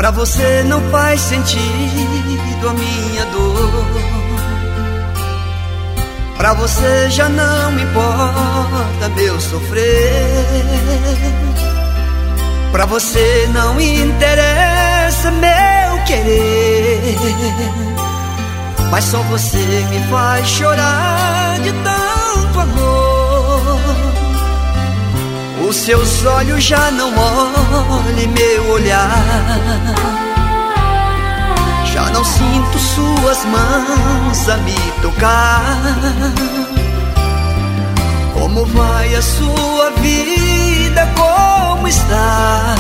Pra você não faz sentido a minha dor. Pra você já não me importa meu sofrer. Pra você não interessa meu querer. Mas só você me faz chorar de tanto amor. Os seus olhos já não olham meu olhar. Já não sinto suas mãos a me tocar. Como vai a sua vida, como está?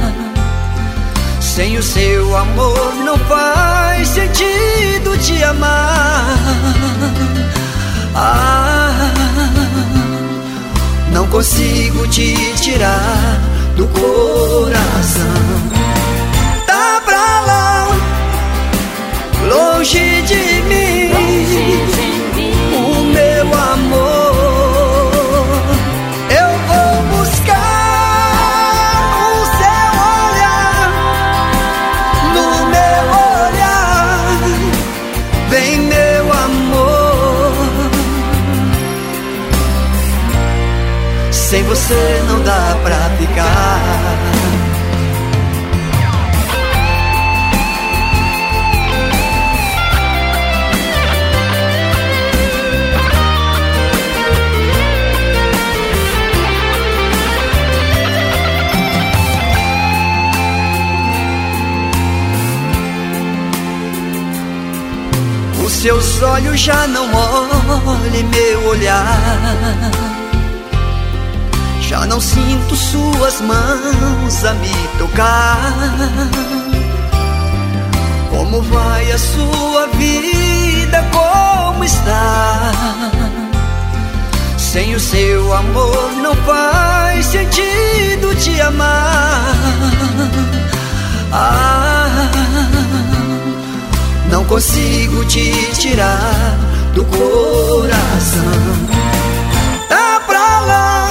Sem o seu amor não faz sentido te amar. Não consigo te tirar do coração. Tá pra lá, longe de mim, o meu amor. Eu vou buscar o seu olhar, no meu olhar. Vem meu amor. Sem você não dá pra ficar. Os seus olhos já não olham meu olhar. Já não sinto suas mãos a me tocar. Como vai a sua vida, como está? Sem o seu amor não faz sentido te amar. Não consigo te tirar do coração. Tá pra lá,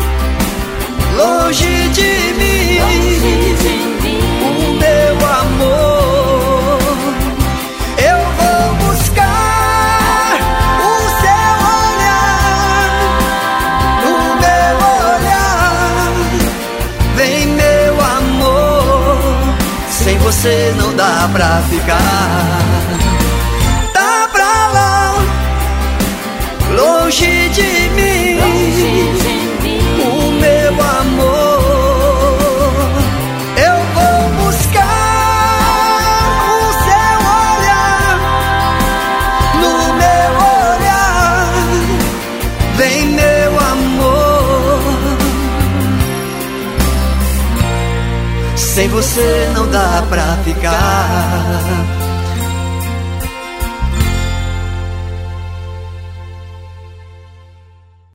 longe de mim, o meu amor. Eu vou buscar o seu olhar, no meu olhar. Vem meu amor. Sem você não dá pra ficar. Tá pra lá, longe de mim, o meu amor. Eu vou buscar o seu olhar, no meu olhar. Vem meu amor. Sem você não dá pra ficar.